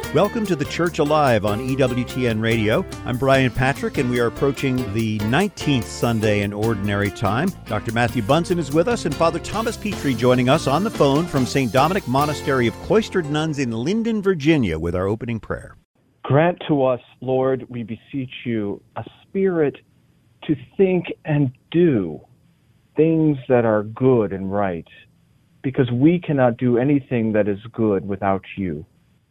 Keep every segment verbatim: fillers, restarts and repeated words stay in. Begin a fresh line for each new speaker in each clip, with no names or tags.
Welcome to the Church Alive on E W T N Radio. I'm Brian Patrick, and we are approaching the nineteenth Sunday in Ordinary Time. Doctor Matthew Bunson is with us, and Father Thomas Petrie joining us on the phone from Saint Dominic Monastery of Cloistered Nuns in Linden, Virginia, with our opening prayer.
Grant to us, Lord, we beseech you, a spirit to think and do things that are good and right, because we cannot do anything that is good without you.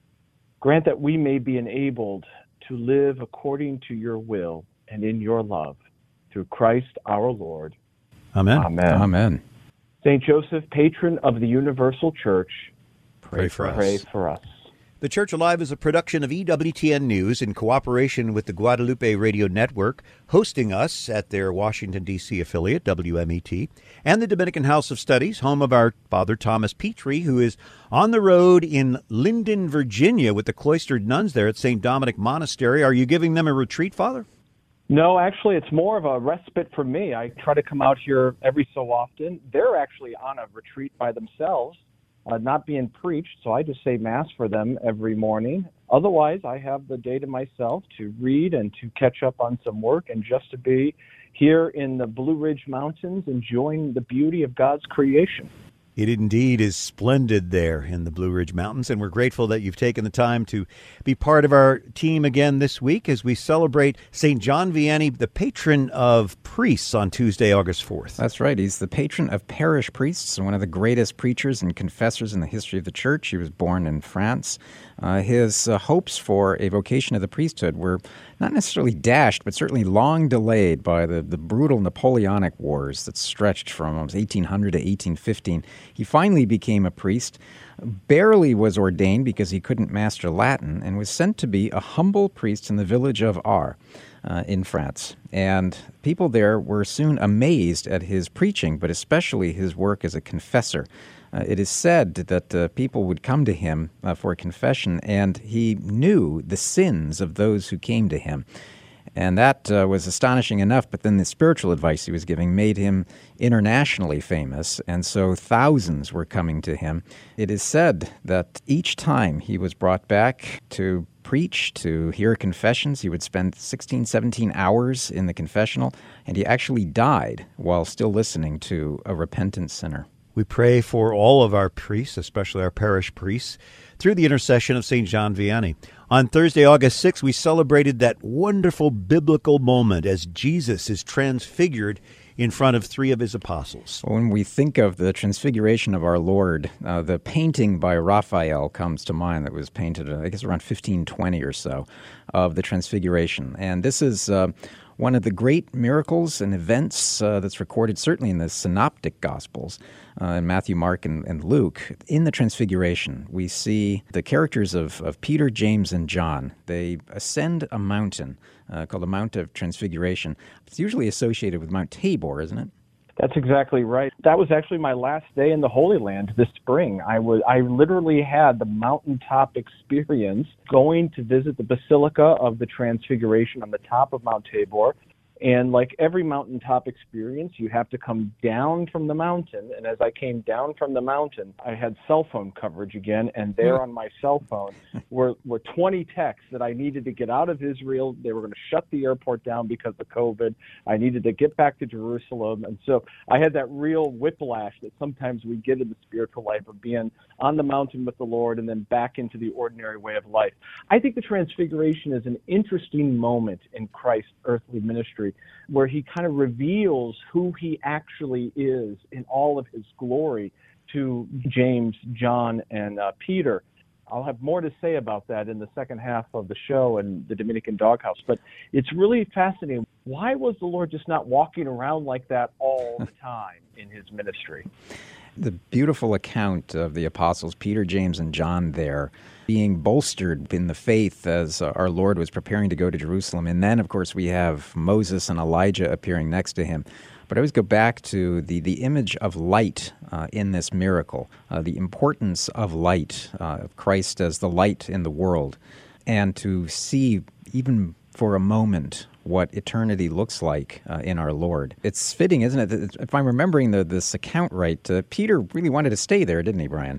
Grant that we may be enabled to live according to your will and in your love, through Christ our Lord.
Amen.
Amen.
Amen.
Saint Joseph, patron of the universal church,
Pray for us.
Pray for us.
The Church Alive is a production of E W T N News in cooperation with the Guadalupe Radio Network, hosting us at their Washington, D C affiliate, W M E T, and the Dominican House of Studies, home of our Father Thomas Petrie, who is on the road in Linden, Virginia, with the cloistered nuns there at Saint Dominic Monastery. Are you giving them a retreat, Father?
No, actually, it's more of a respite for me. I try to come out here every so often. They're actually on a retreat by themselves. Uh, not being preached, so I just say Mass for them every morning. Otherwise, I have the day to myself to read and to catch up on some work and just to be here in the Blue Ridge Mountains enjoying the beauty of God's creation.
It indeed is splendid there in the Blue Ridge Mountains, and we're grateful that you've taken the time to be part of our team again this week as we celebrate Saint John Vianney, the patron of priests, on Tuesday, August fourth.
That's right. He's the patron of parish priests and one of the greatest preachers and confessors in the history of the Church. He was born in France. Uh, his uh, hopes for a vocation of the priesthood were not necessarily dashed, but certainly long delayed by the, the brutal Napoleonic Wars that stretched from eighteen hundred to eighteen fifteen. He finally became a priest, barely was ordained because he couldn't master Latin, and was sent to be a humble priest in the village of Ars uh, in France. And people there were soon amazed at his preaching, but especially his work as a confessor. Uh, it is said that uh, people would come to him uh, for a confession, and he knew the sins of those who came to him. And that uh, was astonishing enough, but then the spiritual advice he was giving made him internationally famous, and so thousands were coming to him. It is said that each time he was brought back to preach, to hear confessions, he would spend sixteen, seventeen hours in the confessional, and he actually died while still listening to a repentant sinner.
We pray for all of our priests, especially our parish priests, through the intercession of Saint John Vianney. On Thursday, August sixth, we celebrated that wonderful biblical moment as Jesus is transfigured in front of three of his apostles.
When we think of the transfiguration of our Lord, uh, the painting by Raphael comes to mind that was painted, I guess, around fifteen twenty or so, of the transfiguration. And this is uh, one of the great miracles and events uh, that's recorded certainly in the Synoptic Gospels, uh, in Matthew, Mark, and, and Luke. In the Transfiguration, we see the characters of, of Peter, James, and John. They ascend a mountain uh, called the Mount of Transfiguration. It's usually associated with Mount Tabor, isn't it?
That's exactly right. That was actually my last day in the Holy Land this spring. I was I literally had the mountaintop experience going to visit the Basilica of the Transfiguration on the top of Mount Tabor. And like every mountaintop experience, you have to come down from the mountain. And as I came down from the mountain, I had cell phone coverage again. And there on my cell phone were, were twenty texts that I needed to get out of Israel. They were going to shut the airport down because of COVID. I needed to get back to Jerusalem. And so I had that real whiplash that sometimes we get in the spiritual life of being on the mountain with the Lord and then back into the ordinary way of life. I think the Transfiguration is an interesting moment in Christ's earthly ministry, where he kind of reveals who he actually is in all of his glory to James, John, and uh, Peter. I'll have more to say about that in the second half of the show and the Dominican Doghouse, but it's really fascinating. Why was the Lord just not walking around like that all the time in his ministry?
The beautiful account of the apostles, Peter, James, and John there, being bolstered in the faith as uh, our Lord was preparing to go to Jerusalem. And then, of course, we have Moses and Elijah appearing next to him. But I always go back to the, the image of light uh, in this miracle, uh, the importance of light, uh, of Christ as the light in the world, and to see even for a moment what eternity looks like uh, in our Lord. It's fitting, isn't it? If I'm remembering the, this account right, uh, Peter really wanted to stay there, didn't he, Brian?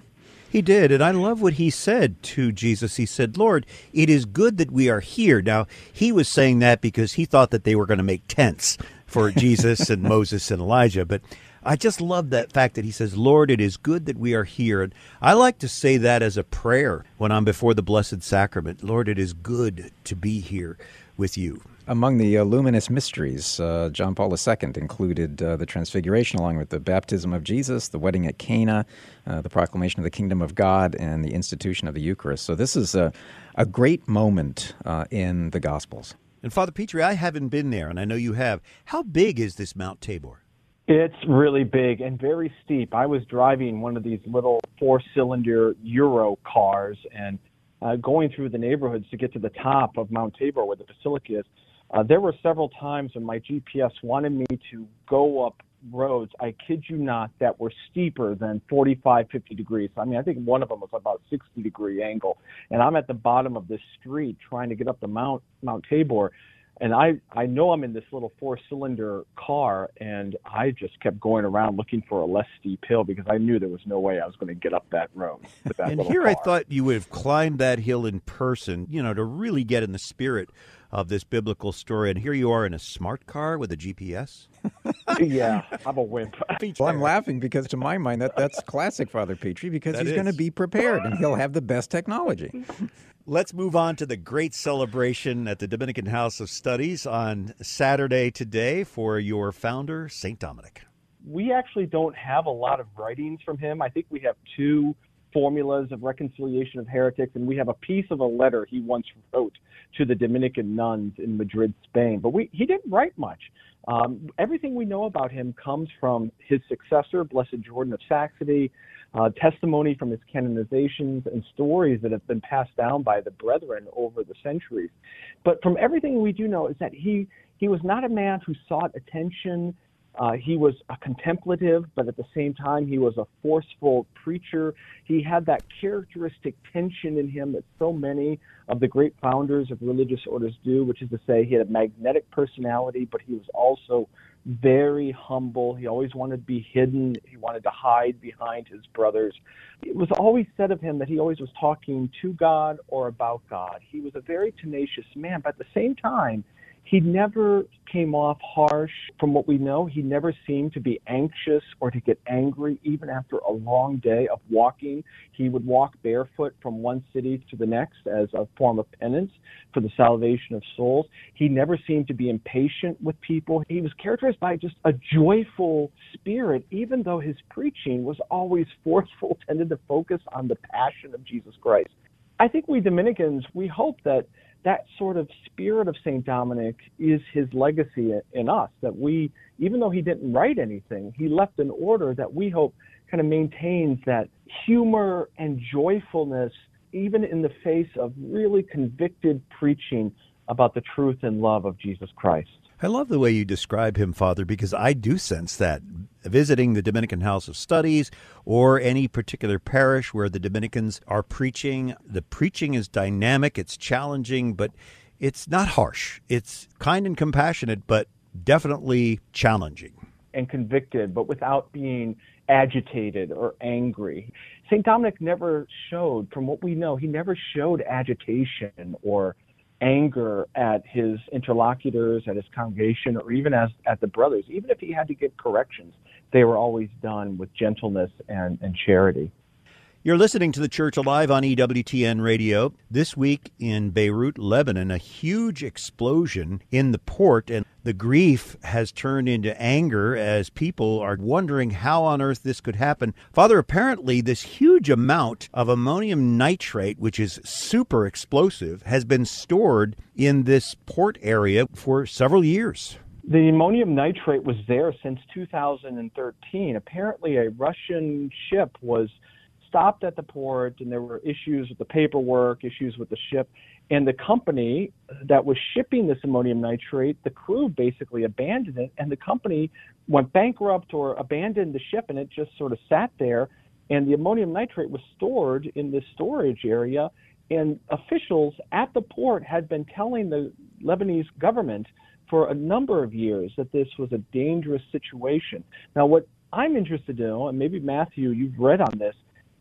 He did, and I love what he said to Jesus. He said, Lord, it is good that we are here. Now, he was saying that because he thought that they were going to make tents for Jesus and Moses and Elijah. But I just love that fact that he says, Lord, it is good that we are here. And I like to say that as a prayer when I'm before the Blessed Sacrament. Lord, it is good to be here with you.
Among the uh, luminous mysteries, uh, John Paul the Second included uh, the Transfiguration along with the baptism of Jesus, the wedding at Cana, uh, the proclamation of the kingdom of God, and the institution of the Eucharist. So this is a, a great moment uh, in the Gospels.
And Father Petrie, I haven't been there, and I know you have. How big is this Mount Tabor?
It's really big and very steep. I was driving one of these little four-cylinder Euro cars and uh, going through the neighborhoods to get to the top of Mount Tabor where the basilica is. Uh, there were several times when my G P S wanted me to go up roads, I kid you not, that were steeper than forty-five, fifty degrees. I mean, I think one of them was about sixty degree angle. And I'm at the bottom of this street trying to get up the Mount Mount Tabor. And I, I know I'm in this little four-cylinder car, and I just kept going around looking for a less steep hill because I knew there was no way I was going to get up that road with that
and
little
here
car.
I thought you would have climbed that hill in person, you know, to really get in the spirit of this biblical story. And here you are in a smart car with a G P S.
Yeah, I'm a wimp.
Well, I'm laughing because to my mind, that, that's classic Father Petrie because
That
he's
is.
going to be prepared and he'll have the best technology.
Let's move on to the great celebration at the Dominican House of Studies on Saturday today for your founder, Saint Dominic.
We actually don't have a lot of writings from him. I think we have two formulas of reconciliation of heretics, and we have a piece of a letter he once wrote to the Dominican nuns in Madrid, Spain. But we, he didn't write much. Um, everything we know about him comes from his successor, Blessed Jordan of Saxony, uh, testimony from his canonizations, and stories that have been passed down by the brethren over the centuries. But from everything we do know is that he, he was not a man who sought attention. Uh, he was a contemplative, but at the same time, he was a forceful preacher. He had that characteristic tension in him that so many of the great founders of religious orders do, which is to say he had a magnetic personality, but he was also very humble. He always wanted to be hidden. He wanted to hide behind his brothers. It was always said of him that he always was talking to God or about God. He was a very tenacious man, but at the same time, he never came off harsh. From what we know, he never seemed to be anxious or to get angry, even after a long day of walking. He would walk barefoot from one city to the next as a form of penance for the salvation of souls. He never seemed to be impatient with people. He was characterized by just a joyful spirit, even though his preaching was always forceful, tended to focus on the passion of Jesus Christ. I think we Dominicans, we hope that that sort of spirit of Saint Dominic is his legacy in us, that we, even though he didn't write anything, he left an order that we hope kind of maintains that humor and joyfulness, even in the face of really convicted preaching about the truth and love of Jesus Christ.
I love the way you describe him, Father, because I do sense that. Visiting the Dominican House of Studies or any particular parish where the Dominicans are preaching, the preaching is dynamic, it's challenging, but it's not harsh. It's kind and compassionate, but definitely challenging.
And convicted, but without being agitated or angry. Saint Dominic never showed, from what we know, he never showed agitation or anger at his interlocutors, at his congregation, or even as at the brothers. Even if he had to give corrections, they were always done with gentleness and, and charity.
You're listening to The Church Alive on E W T N Radio. This week in Beirut, Lebanon, a huge explosion in the port, and the grief has turned into anger as people are wondering how on earth this could happen. Father, apparently this huge amount of ammonium nitrate, which is super explosive, has been stored in this port area for several years.
The ammonium nitrate was there since two thousand thirteen. Apparently a Russian ship was stopped at the port, and there were issues with the paperwork, issues with the ship. And the company that was shipping this ammonium nitrate, the crew basically abandoned it, and the company went bankrupt or abandoned the ship, and it just sort of sat there. And the ammonium nitrate was stored in this storage area, and officials at the port had been telling the Lebanese government for a number of years that this was a dangerous situation. Now, what I'm interested in, and maybe Matthew, you've read on this,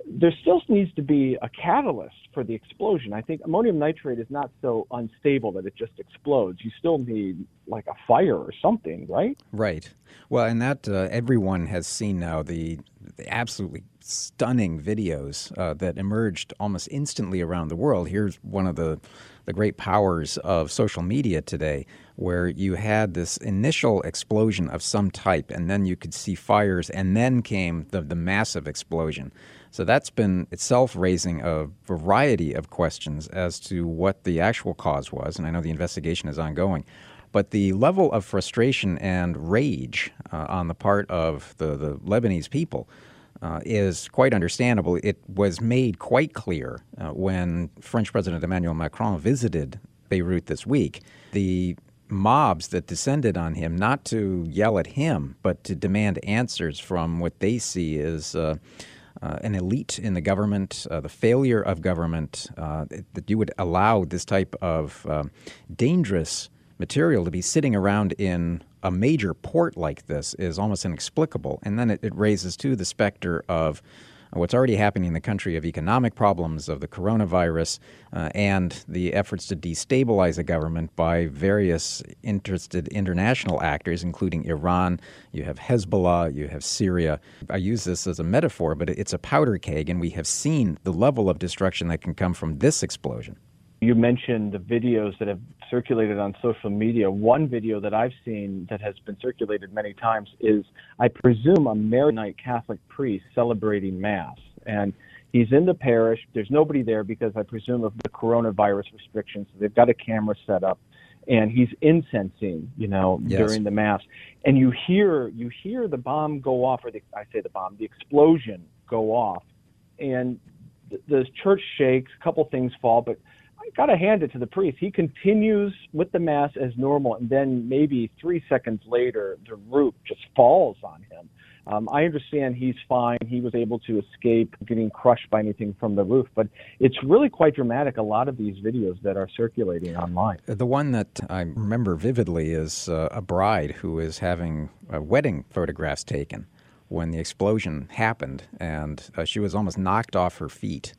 there still needs to be a catalyst for the explosion. I think ammonium nitrate is not so unstable that it just explodes. You still need like a fire or something, right?
Right. Well, and that uh, everyone has seen now the, the absolutely stunning videos uh, that emerged almost instantly around the world. Here's one of the, the great powers of social media today, where you had this initial explosion of some type, and then you could see fires, and then came the, the massive explosion. So that's been itself raising a variety of questions as to what the actual cause was, and I know the investigation is ongoing. But the level of frustration and rage uh, on the part of the, the Lebanese people uh, is quite understandable. It was made quite clear uh, when French President Emmanuel Macron visited Beirut this week. The mobs that descended on him, not to yell at him, but to demand answers from what they see as uh, uh, an elite in the government, uh, the failure of government, uh, that you would allow this type of uh, dangerous material to be sitting around in a major port like this is almost inexplicable. And then it, it raises, too, the specter of what's already happening in the country of economic problems, of the coronavirus, uh, and the efforts to destabilize the government by various interested international actors, including Iran. You have Hezbollah, you have Syria. I use this as a metaphor, but it's a powder keg, and we have seen the level of destruction that can come from this explosion.
You mentioned the videos that have circulated on social media. One video that I've seen that has been circulated many times is, I presume, a Maronite Catholic priest celebrating Mass. And he's in the parish. There's nobody there because I presume of the coronavirus restrictions. So they've got a camera set up. And he's incensing, you know,
yes.
during the Mass. And you hear you hear the bomb go off, or the, I say the bomb, the explosion go off. And the, the church shakes, a couple things fall, but I got to hand it to the priest. He continues with the Mass as normal, and then maybe three seconds later, the roof just falls on him. Um, I understand he's fine. He was able to escape getting crushed by anything from the roof, but it's really quite dramatic, a lot of these videos that are circulating online.
The one that I remember vividly is uh, a bride who is having uh, wedding photographs taken when the explosion happened, and uh, she was almost knocked off her feet.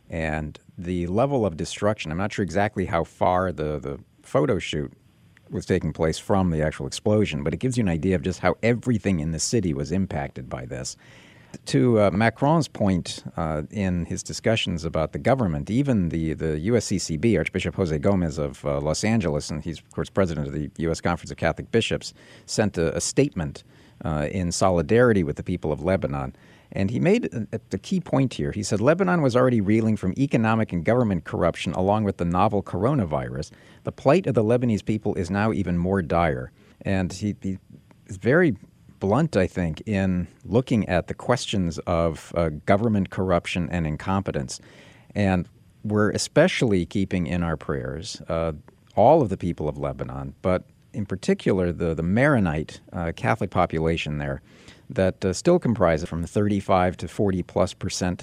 And the level of destruction, I'm not sure exactly how far the, the photo shoot was taking place from the actual explosion, but it gives you an idea of just how everything in the city was impacted by this. To uh, Macron's point uh, in his discussions about the government, even the, the U S C C B, Archbishop Jose Gomez of uh, Los Angeles, and he's, of course, president of the U S Conference of Catholic Bishops, sent a, a statement uh, in solidarity with the people of Lebanon. And he made a, a key point here. He said Lebanon was already reeling from economic and government corruption along with the novel coronavirus. The plight of the Lebanese people is now even more dire. And he, he is very blunt, I think, in looking at the questions of uh, government corruption and incompetence. And we're especially keeping in our prayers uh, all of the people of Lebanon, but in particular the, the Maronite uh, Catholic population there, that uh, still comprises from thirty-five to forty plus percent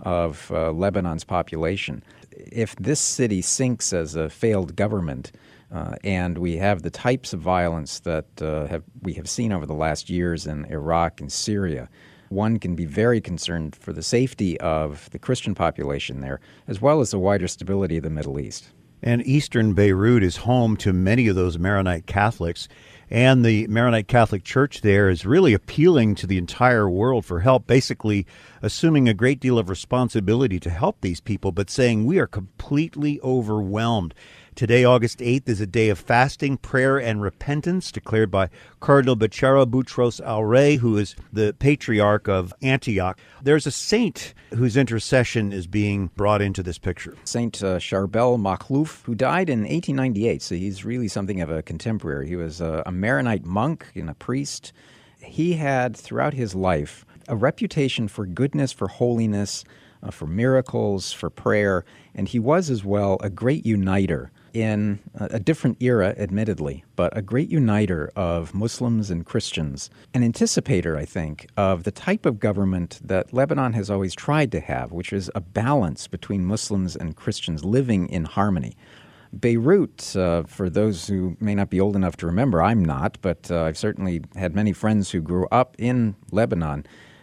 of uh, Lebanon's population. If this city sinks as a failed government, uh, and we have the types of violence that uh, have we have seen over the last years in Iraq and Syria, one can be very concerned for the safety of the Christian population there, as well as the wider stability of the Middle East.
And eastern Beirut is home to many of those Maronite Catholics. And the Maronite Catholic Church there is really appealing to the entire world for help, basically assuming a great deal of responsibility to help these people, but saying we are completely overwhelmed. Today, August eighth, is a day of fasting, prayer, and repentance declared by Cardinal Bechara Boutros Aure, who is the Patriarch of Antioch. There's a saint whose intercession is being brought into this picture.
Saint uh, Charbel Makhlouf, who died in eighteen ninety-eight, so he's really something of a contemporary. He was a, a Maronite monk and a priest. He had, throughout his life, a reputation for goodness, for holiness, uh, for miracles, for prayer, and he was as well a great uniter in a different era, admittedly, but a great uniter of Muslims and Christians, an anticipator, I think, of the type of government that Lebanon has always tried to have, which is a balance between Muslims and Christians living in harmony. Beirut, uh, for those who may not be old enough to remember, I'm not, but uh, I've certainly had many friends who grew up in Lebanon.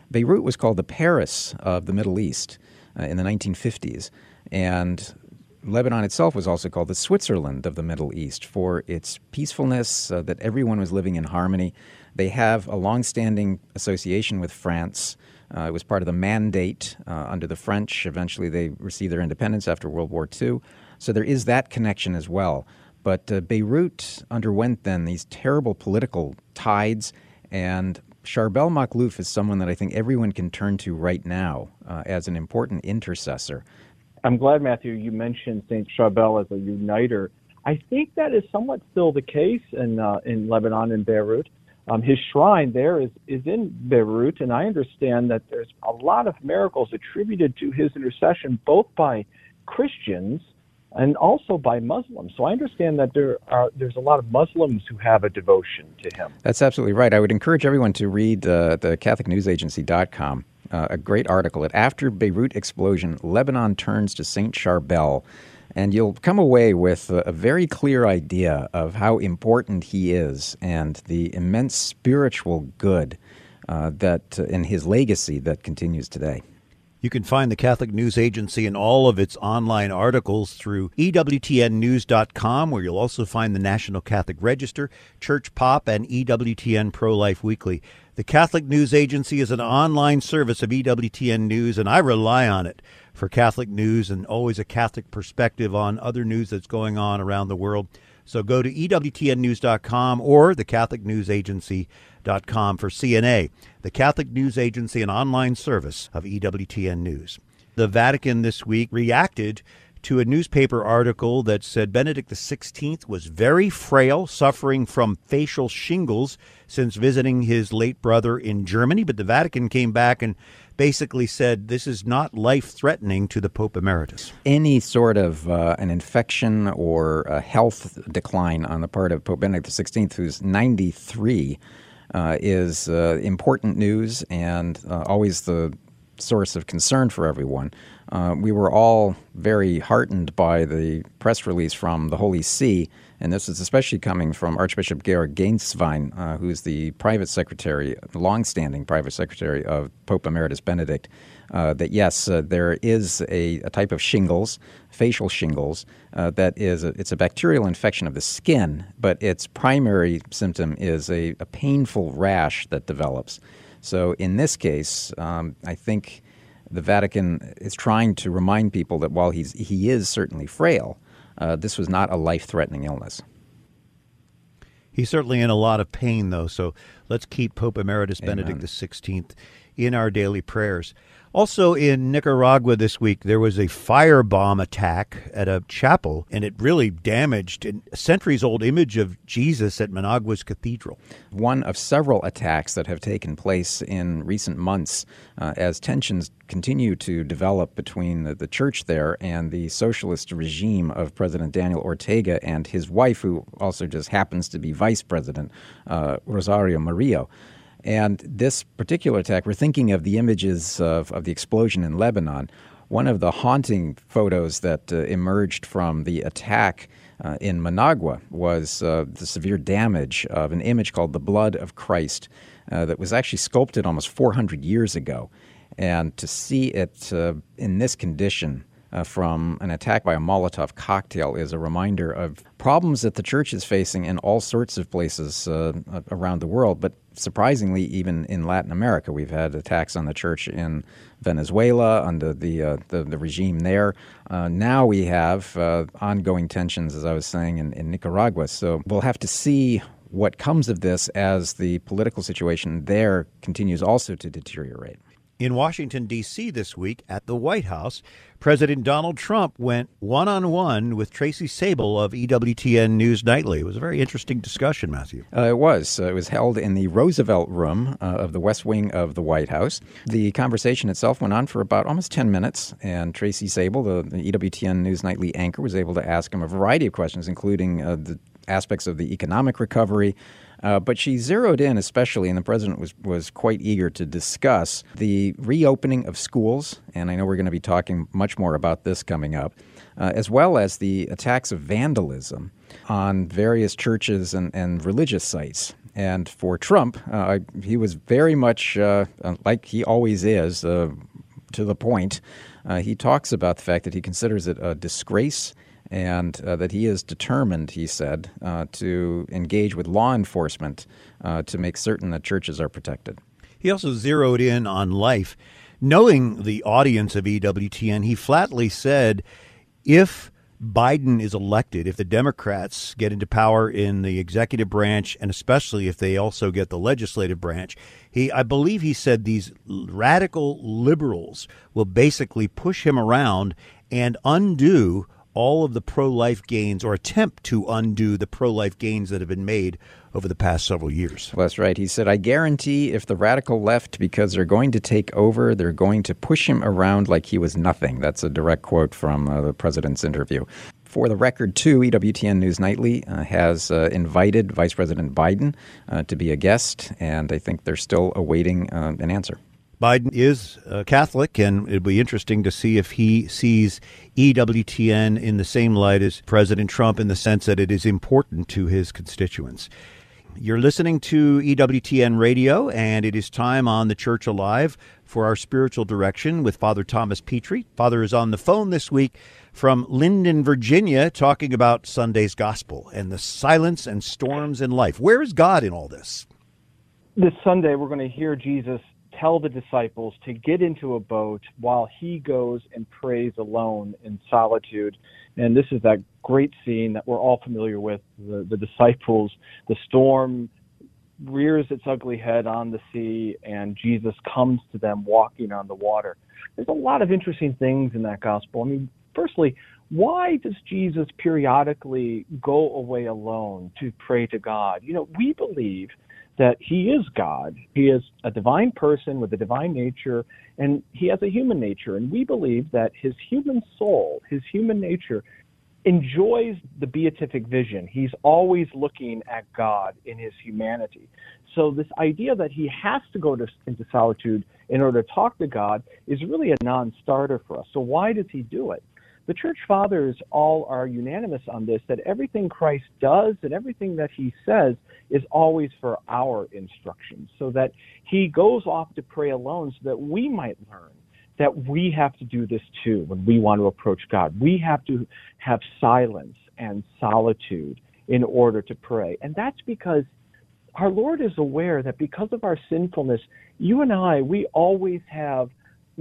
Beirut was called the Paris of the Middle East uh, in the nineteen fifties, and Lebanon itself was also called the Switzerland of the Middle East for its peacefulness, uh, that everyone was living in harmony. They have a longstanding association with France. Uh, it was part of the mandate uh, under the French. Eventually, they received their independence after World War Two. So there is that connection as well. But uh, Beirut underwent then these terrible political tides, and Charbel Makhlouf is someone that I think everyone can turn to right now uh, as an important intercessor.
I'm glad, Matthew, you mentioned Saint Charbel as a uniter. I think that is somewhat still the case in uh, in Lebanon and Beirut. Um, his shrine there is, is in Beirut, and I understand that there's a lot of miracles attributed to his intercession, both by Christians and also by Muslims. So I understand that there are there's a lot of Muslims who have a devotion to him.
That's absolutely right. I would encourage everyone to read uh, the Catholic News Agency dot com, uh, a great article. At After Beirut Explosion, Lebanon Turns to Saint Charbel. And you'll come away with a, a very clear idea of how important he is and the immense spiritual good uh, that uh, in his legacy that continues today.
You can find the Catholic News Agency and all of its online articles through E W T N news dot com, where you'll also find the National Catholic Register, Church Pop, and E W T N Pro-Life Weekly. The Catholic News Agency is an online service of E W T N News, and I rely on it for Catholic news and always a Catholic perspective on other news that's going on around the world. So go to E W T N news dot com or the Catholic News Agency dot com for C N A, the Catholic News Agency, an online service of E W T N News. The Vatican this week reacted to a newspaper article that said Benedict the sixteenth was very frail, suffering from facial shingles since visiting his late brother in Germany. But the Vatican came back and basically said this is not life-threatening to the Pope Emeritus.
Any sort of uh, an infection or a health decline on the part of Pope Benedict the sixteenth, who's ninety-three, uh, is uh, important news and uh, always the source of concern for everyone. Uh, we were all very heartened by the press release from the Holy See, and this is especially coming from Archbishop Georg Gänswein, uh, who's the private secretary, longstanding private secretary of Pope Emeritus Benedict, uh, that yes, uh, there is a, a type of shingles, facial shingles, uh, that is a, it's a bacterial infection of the skin, but its primary symptom is a, a painful rash that develops. So in this case, um, I think the Vatican is trying to remind people that while he's he is certainly frail, uh, this was not a life-threatening illness.
He's certainly in a lot of pain, though, so let's keep Pope Emeritus
Amen.
Benedict the sixteenth in our daily prayers. Also in Nicaragua this week, there was a firebomb attack at a chapel, and it really damaged a centuries-old image of Jesus at Managua's cathedral.
One of several attacks that have taken place in recent months uh, as tensions continue to develop between the, the church there and the socialist regime of President Daniel Ortega and his wife, who also just happens to be vice president, uh, Rosario Murillo. And this particular attack, we're thinking of the images of, of the explosion in Lebanon. One of the haunting photos that uh, emerged from the attack uh, in Managua was uh, the severe damage of an image called the Blood of Christ uh, that was actually sculpted almost four hundred years ago. And to see it uh, in this condition uh, from an attack by a Molotov cocktail is a reminder of problems that the church is facing in all sorts of places uh, around the world. But surprisingly, even in Latin America, we've had attacks on the church in Venezuela under the uh, the, the regime there. Uh, now we have uh, ongoing tensions, as I was saying, in, in Nicaragua. So we'll have to see what comes of this as the political situation there continues also to deteriorate.
In Washington, D C this week at the White House, President Donald Trump went one-on-one with Tracy Sabol of E W T N News Nightly. It was a very interesting discussion, Matthew.
Uh, it was. Uh, it was held in the Roosevelt Room uh, of the West Wing of the White House. The conversation itself went on for about almost ten minutes, and Tracy Sabol, the, the E W T N News Nightly anchor, was able to ask him a variety of questions, including uh, the aspects of the economic recovery. Uh, but she zeroed in especially, and the president was, was quite eager to discuss the reopening of schools, and I know we're going to be talking much more about this coming up, uh, as well as the attacks of vandalism on various churches and, and religious sites. And for Trump, uh, he was very much, uh, like he always is, uh, to the point. Uh, he talks about the fact that he considers it a disgrace and uh, that he is determined, he said, uh, to engage with law enforcement uh, to make certain that churches are protected.
He also zeroed in on life. Knowing the audience of E W T N, he flatly said, if Biden is elected, if the Democrats get into power in the executive branch, and especially if they also get the legislative branch, he, I believe he said these radical liberals will basically push him around and undo all of the pro-life gains, or attempt to undo the pro-life gains that have been made over the past several years.
Well, that's right. He said, I guarantee if the radical left, because they're going to take over, they're going to push him around like he was nothing. That's a direct quote from uh, the president's interview. For the record, too, E W T N News Nightly uh, has uh, invited Vice President Biden uh, to be a guest, and I think they're still awaiting uh, an answer.
Biden is a Catholic, and it'll be interesting to see if he sees E W T N in the same light as President Trump, in the sense that it is important to his constituents. You're listening to E W T N Radio, and it is time on The Church Alive for our spiritual direction with Father Thomas Petrie. Father is on the phone this week from Linden, Virginia, talking about Sunday's gospel and the silence and storms in life. Where is God in all this?
This Sunday, we're going to hear Jesus tell the disciples to get into a boat while he goes and prays alone in solitude. And this is that great scene that we're all familiar with. The, the disciples, the storm rears its ugly head on the sea, and Jesus comes to them walking on the water. There's a lot of interesting things in that gospel. I mean, firstly, why does Jesus periodically go away alone to pray to God? You know, we believe that he is God. He is a divine person with a divine nature, and he has a human nature. And we believe that his human soul, his human nature, enjoys the beatific vision. He's always looking at God in his humanity. So this idea that he has to go to, into solitude in order to talk to God is really a non-starter for us. So why does he do it? The church fathers all are unanimous on this, that everything Christ does and everything that he says is always for our instruction, so that he goes off to pray alone so that we might learn that we have to do this too when we want to approach God. We have to have silence and solitude in order to pray. And that's because our Lord is aware that because of our sinfulness, you and I, we always have,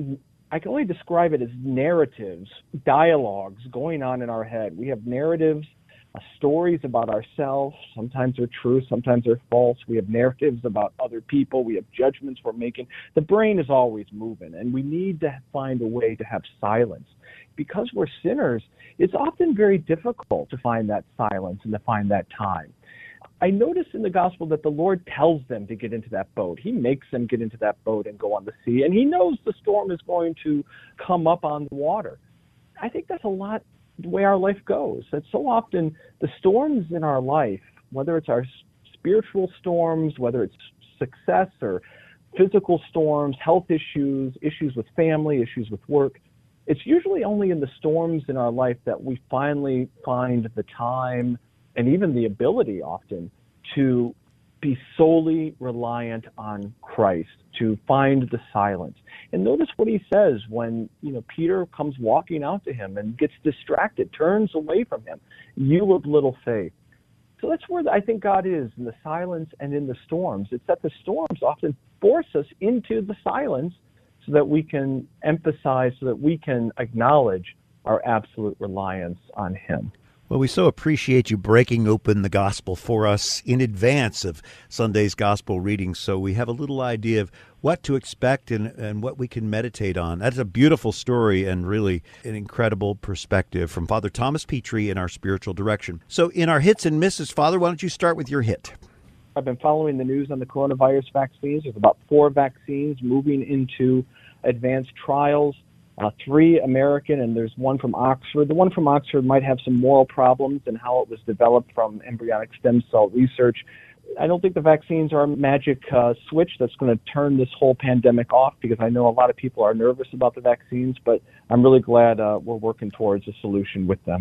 I can only describe it as narratives, dialogues going on in our head. We have narratives, uh, stories about ourselves. Sometimes they're true, sometimes they're false. We have narratives about other people. We have judgments we're making. The brain is always moving, and we need to find a way to have silence. Because we're sinners, it's often very difficult to find that silence and to find that time. I notice in the gospel that the Lord tells them to get into that boat. He makes them get into that boat and go on the sea, and he knows the storm is going to come up on the water. I think that's a lot the way our life goes. That so often the storms in our life, whether it's our spiritual storms, whether it's success or physical storms, health issues, issues with family, issues with work, it's usually only in the storms in our life that we finally find the time and even the ability often to be solely reliant on Christ, to find the silence. And notice what he says when, you know, Peter comes walking out to him and gets distracted, turns away from him. You of little faith. So that's where I think God is, in the silence and in the storms. It's that the storms often force us into the silence so that we can emphasize, so that we can acknowledge our absolute reliance on him.
Well, we so appreciate you breaking open the gospel for us in advance of Sunday's gospel reading, so we have a little idea of what to expect and, and what we can meditate on. That's a beautiful story and really an incredible perspective from Father Thomas Petrie in our spiritual direction. So in our hits and misses, Father, why don't you start with your hit?
I've been following the news on the coronavirus vaccines. There's about four vaccines moving into advanced trials. Uh, three American, and there's one from Oxford. The one from Oxford might have some moral problems in how it was developed from embryonic stem cell research. I don't think the vaccines are a magic uh, switch that's going to turn this whole pandemic off, because I know a lot of people are nervous about the vaccines, but I'm really glad uh, we're working towards a solution with them.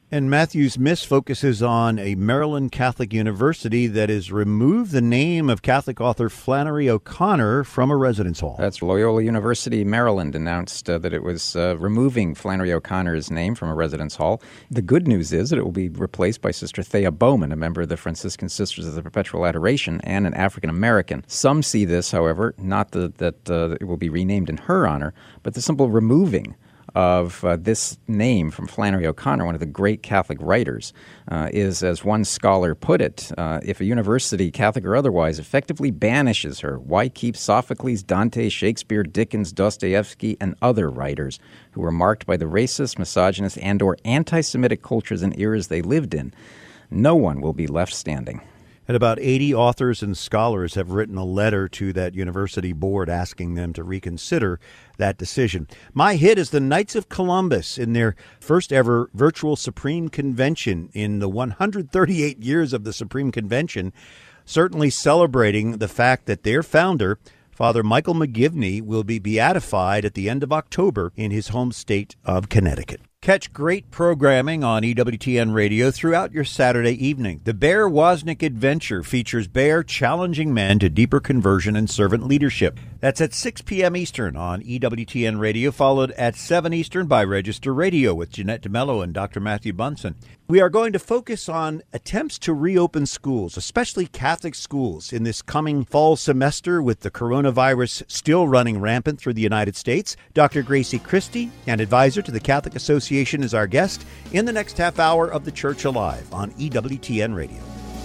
And Matthew's Miss focuses on a Maryland Catholic university that has removed the name of Catholic author Flannery O'Connor from a residence hall.
That's Loyola University, Maryland, announced uh, that it was uh, removing Flannery O'Connor's name from a residence hall. The good news is that it will be replaced by Sister Thea Bowman, a member of the Franciscan Sisters of the Perpetual Adoration and an African-American. Some see this, however, not the, that uh, it will be renamed in her honor, but the simple removing of uh, this name from Flannery O'Connor, one of the great Catholic writers, uh, is, as one scholar put it, uh, if a university, Catholic or otherwise, effectively banishes her, why keep Sophocles, Dante, Shakespeare, Dickens, Dostoevsky, and other writers who were marked by the racist, misogynist, and or anti-Semitic cultures and eras they lived in? No one will be left standing.
And about eighty authors and scholars have written a letter to that university board asking them to reconsider that decision. My hit is the Knights of Columbus in their first ever virtual Supreme Convention in the one hundred thirty-eight years of the Supreme Convention, certainly celebrating the fact that their founder, Father Michael McGivney, will be beatified at the end of October in his home state of Connecticut. Catch great programming on E W T N Radio throughout your Saturday evening. The Bear Wozniak Adventure features Bear challenging men to deeper conversion and servant leadership. That's at six p.m. Eastern on E W T N Radio, followed at seven Eastern by Register Radio with Jeanette DeMello and Doctor Matthew Bunson. We are going to focus on attempts to reopen schools, especially Catholic schools, in this coming fall semester with the coronavirus still running rampant through the United States. Doctor Gracie Christie, an advisor to the Catholic Association, is our guest in the next half hour of The Church Alive on E W T N Radio.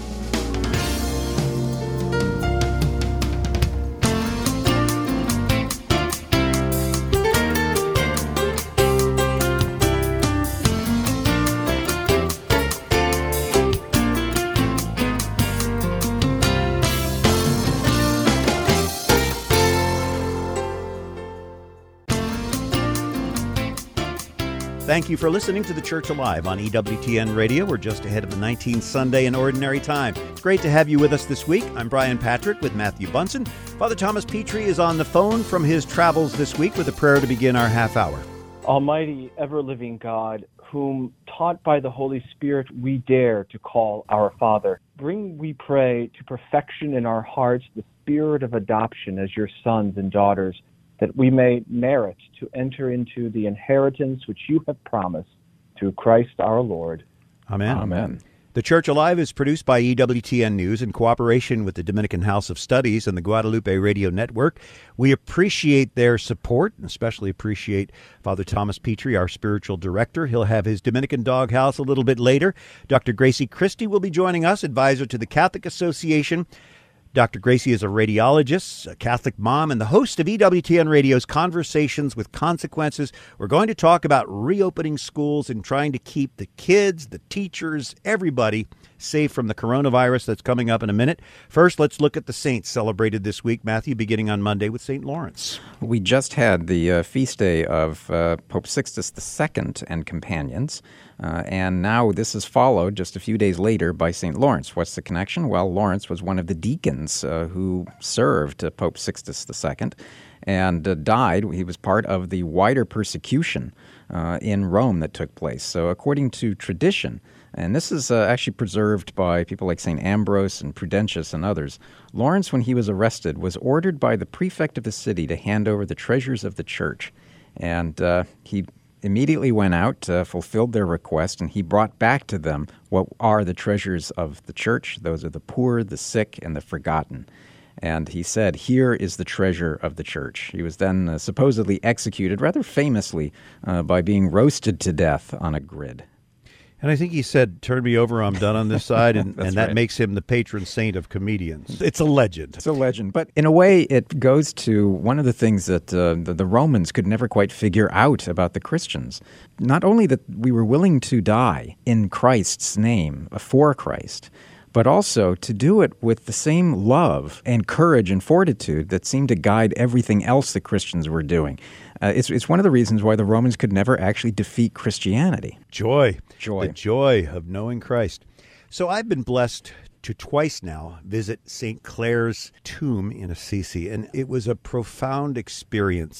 Thank you for listening to The Church Alive on E W T N Radio. We're just ahead of the nineteenth Sunday in Ordinary Time. It's great to have you with us this week. I'm Brian Patrick with Matthew Bunson. Father Thomas Petrie is on the phone from his travels this week with a prayer to begin our half hour.
Almighty, ever-living God, whom taught by the Holy Spirit we dare to call our Father, bring, we pray, to perfection in our hearts the spirit of adoption as your sons and daughters, that we may merit to enter into the inheritance which you have promised through Christ our Lord.
Amen.
Amen.
The Church Alive is produced by E W T N News in cooperation with the Dominican House of Studies and the Guadalupe Radio Network. We appreciate their support, and especially appreciate Father Thomas Petrie, our spiritual director. He'll have his Dominican doghouse a little bit later. Doctor Gracie Christie will be joining us, advisor to the Catholic Association. Doctor Gracie is a radiologist, a Catholic mom, and the host of E W T N Radio's Conversations with Consequences. We're going to talk about reopening schools and trying to keep the kids, the teachers, everybody safe from the coronavirus that's coming up in a minute. First, let's look at the saints celebrated this week, Matthew, beginning on Monday with Saint Lawrence.
We just had the uh, feast day of uh, Pope Sixtus the Second and companions, uh, and now this is followed just a few days later by Saint Lawrence. What's the connection? Well, Lawrence was one of the deacons uh, who served uh, Pope Sixtus the Second and uh, died. He was part of the wider persecution uh, in Rome that took place. So according to tradition, and this is uh, actually preserved by people like Saint Ambrose and Prudentius and others, Lawrence, when he was arrested, was ordered by the prefect of the city to hand over the treasures of the church. And uh, he immediately went out, uh, fulfilled their request, and he brought back to them what are the treasures of the church. Those are the poor, the sick, and the forgotten. And he said, here is the treasure of the church. He was then uh, supposedly executed, rather famously, uh, by being roasted to death on a grid.
And I think he said, turn me over, I'm done on this side, and, and that
right.
makes him the patron saint of comedians. It's a legend.
It's a legend. But in a way, it goes to one of the things that uh, the, the Romans could never quite figure out about the Christians. Not only that we were willing to die in Christ's name, for Christ, but also to do it with the same love and courage and fortitude that seemed to guide everything else the Christians were doing. Uh, it's, it's one of the reasons why the Romans could never actually defeat Christianity.
Joy.
Joy.
The joy of knowing Christ. So I've been blessed to twice now visit Saint Clare's tomb in Assisi, and it was a profound experience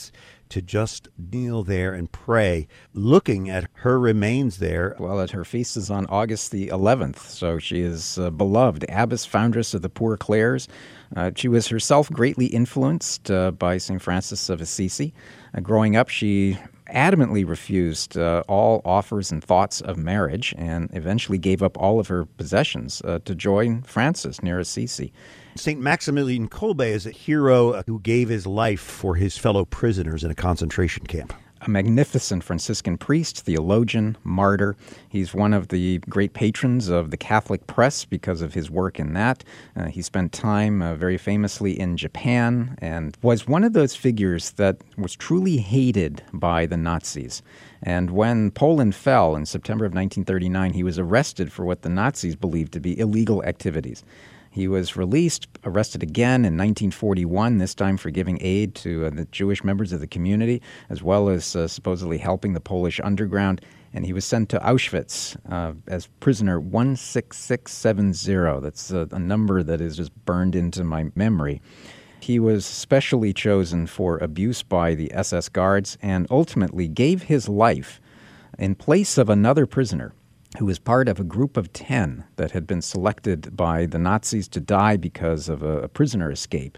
to just kneel there and pray, looking at her remains there.
Well, at her feast is on August the eleventh, so she is uh, beloved, abbess, foundress of the Poor Clares. Uh, she was herself greatly influenced uh, by Saint Francis of Assisi. Uh, growing up, she adamantly refused uh, all offers and thoughts of marriage and eventually gave up all of her possessions uh, to join Francis near Assisi.
Saint Maximilian Kolbe is a hero who gave his life for his fellow prisoners in a concentration camp.
A magnificent Franciscan priest, theologian, martyr. He's one of the great patrons of the Catholic press because of his work in that. Uh, he spent time uh, very famously in Japan and was one of those figures that was truly hated by the Nazis. And when Poland fell in September of nineteen thirty-nine, he was arrested for what the Nazis believed to be illegal activities. He was released, arrested again in nineteen forty-one, this time for giving aid to uh, the Jewish members of the community, as well as uh, supposedly helping the Polish underground. And he was sent to Auschwitz uh, as prisoner one six six seven zero. That's a, a number that is just burned into my memory. He was specially chosen for abuse by the S S guards and ultimately gave his life in place of another prisoner who was part of a group of ten that had been selected by the Nazis to die because of a, a prisoner escape.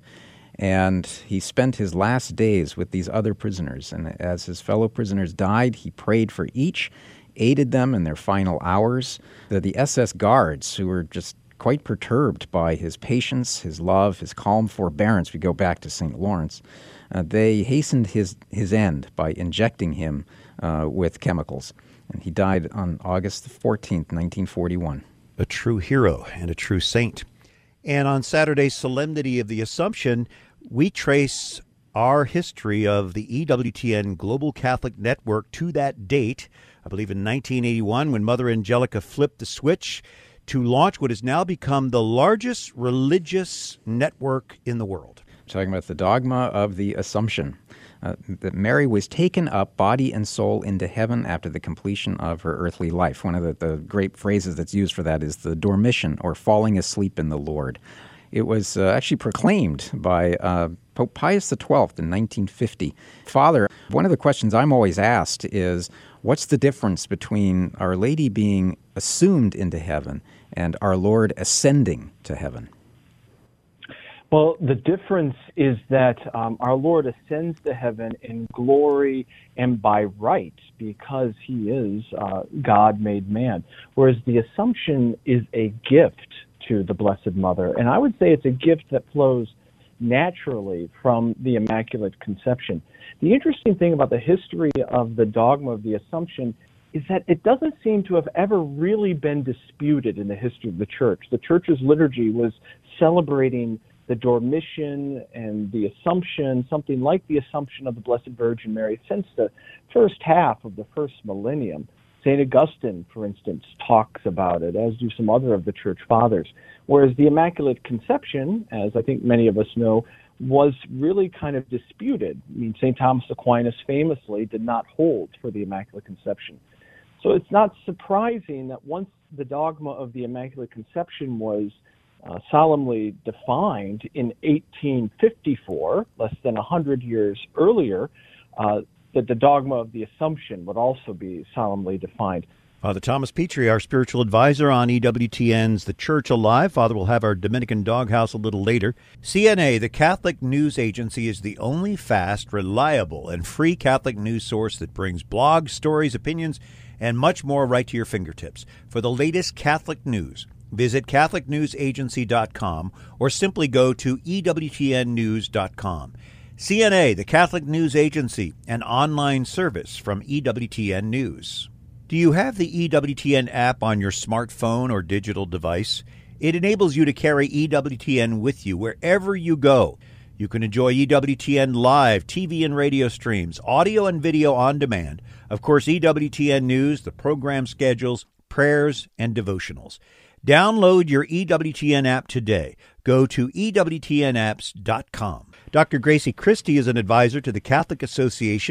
And he spent his last days with these other prisoners. And as his fellow prisoners died, he prayed for each, aided them in their final hours. The, the S S guards, who were just quite perturbed by his patience, his love, his calm forbearance, we go back to Saint Lawrence, uh, they hastened his, his end by injecting him uh, with chemicals. And he died on August fourteenth, nineteen forty-one.
A true hero and a true saint. And on Saturday's Solemnity of the Assumption, we trace our history of the E W T N Global Catholic Network to that date, I believe in nineteen eighty-one, when Mother Angelica flipped the switch to launch what has now become the largest religious network in the world.
Talking about the dogma of the Assumption. Uh, that Mary was taken up, body and soul, into heaven after the completion of her earthly life. One of the, the great phrases that's used for that is the dormition, or falling asleep in the Lord. It was uh, actually proclaimed by uh, Pope Pius the twelfth in nineteen fifty. Father, one of the questions I'm always asked is, what's the difference between Our Lady being assumed into heaven and our Lord ascending to heaven?
Well, the difference is that um, our Lord ascends to heaven in glory and by right because he is uh, God made man, whereas the Assumption is a gift to the Blessed Mother. And I would say it's a gift that flows naturally from the Immaculate Conception. The interesting thing about the history of the dogma of the Assumption is that it doesn't seem to have ever really been disputed in the history of the Church. The Church's liturgy was celebrating the Dormition and the Assumption, something like the Assumption of the Blessed Virgin Mary, since the first half of the first millennium. Saint Augustine, for instance, talks about it, as do some other of the Church Fathers. Whereas the Immaculate Conception, as I think many of us know, was really kind of disputed. I mean, Saint Thomas Aquinas famously did not hold for the Immaculate Conception. So it's not surprising that once the dogma of the Immaculate Conception was Uh, solemnly defined in eighteen fifty-four, less than one hundred years earlier, uh, that the dogma of the Assumption would also be solemnly defined.
Father Thomas Petrie, our spiritual advisor on E W T N's The Church Alive. Father, will have our Dominican Doghouse a little later. C N A, the Catholic News Agency, is the only fast, reliable, and free Catholic news source that brings blogs, stories, opinions, and much more right to your fingertips. For the latest Catholic news, visit Catholic News Agency dot com or simply go to E W T N news dot com. C N A, the Catholic News Agency, an online service from E W T N News. Do you have the E W T N app on your smartphone or digital device? It enables you to carry E W T N with you wherever you go. You can enjoy E W T N live, T V and radio streams, audio and video on demand. Of course, E W T N News, the program schedules, prayers, and devotionals. Download your E W T N app today. Go to E W T N apps dot com. Doctor Gracie Christie is an advisor to the Catholic Association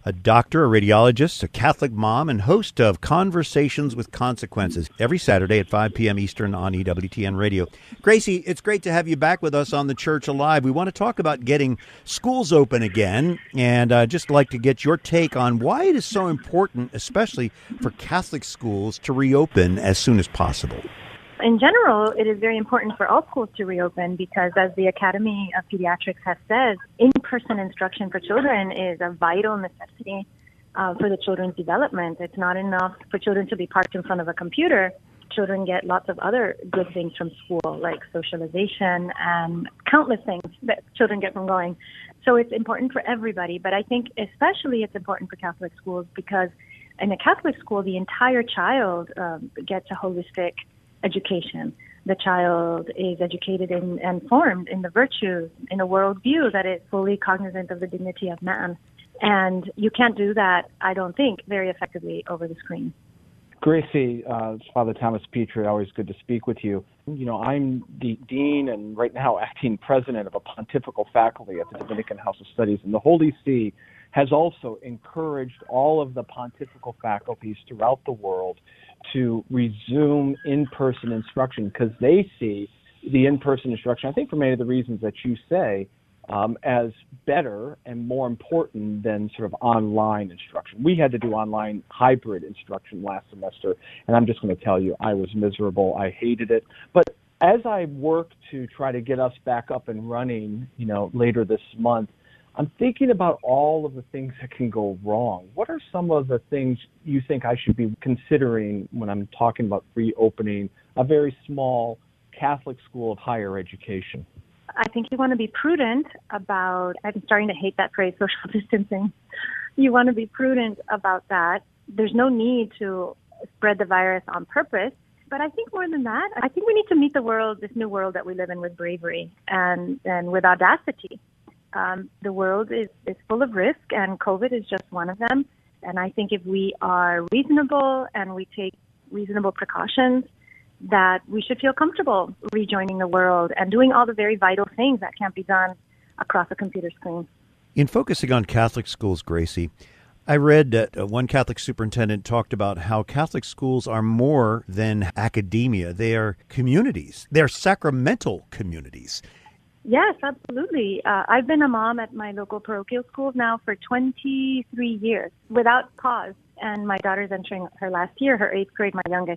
a doctor, a radiologist, a Catholic mom, and host of Conversations with Consequences every Saturday at five p.m. Eastern on E W T N Radio. Gracie, it's great to have you back with us on The Church Alive. We want to talk about getting schools open again, and I'd just like to get your take on why it is so important, especially for Catholic schools, to reopen as soon as possible.
In general, it is very important for all schools to reopen because, as the Academy of Pediatrics has said, in-person instruction for children is a vital necessity uh, for the children's development. It's not enough for children to be parked in front of a computer. Children get lots of other good things from school, like socialization and countless things that children get from going. So it's important for everybody, but I think especially it's important for Catholic schools because in a Catholic school, the entire child um, gets a holistic education. The child is educated in, and formed in the virtues, in a worldview that is fully cognizant of the dignity of man. And you can't do that, I don't think, very effectively over the screen.
Gracie, uh, Father Thomas Petrie, always good to speak with you. You know, I'm the dean and right now acting president of a pontifical faculty at the Dominican House of Studies, and the Holy See has also encouraged all of the pontifical faculties throughout the world to resume in-person instruction because they see the in-person instruction, I think for many of the reasons that you say, um, as better and more important than sort of online instruction. We had to do online hybrid instruction last semester, and I'm just going to tell you, I was miserable. I hated it. But as I work to try to get us back up and running, you know, later this month, I'm thinking about all of the things that can go wrong. What are some of the things you think I should be considering when I'm talking about reopening a very small Catholic school of higher education?
I think you want to be prudent about, I'm starting to hate that phrase, social distancing. You want to be prudent about that. There's no need to spread the virus on purpose. But I think more than that, I think we need to meet the world, this new world that we live in, with bravery and, and with audacity. Um, the world is, is full of risk, and COVID is just one of them. And I think if we are reasonable and we take reasonable precautions, that we should feel comfortable rejoining the world and doing all the very vital things that can't be done across a computer screen.
In focusing on Catholic schools, Gracie, I read that uh, one Catholic superintendent talked about how Catholic schools are more than academia. They are communities. They're sacramental communities.
Yes, absolutely. Uh, I've been a mom at my local parochial schools now for twenty-three years without pause. And my daughter's entering her last year, her eighth grade, my youngest.